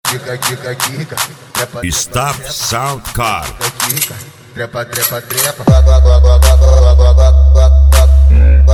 quica, quica, quica. Staff Sound Car. Trepa, trepa, trepa.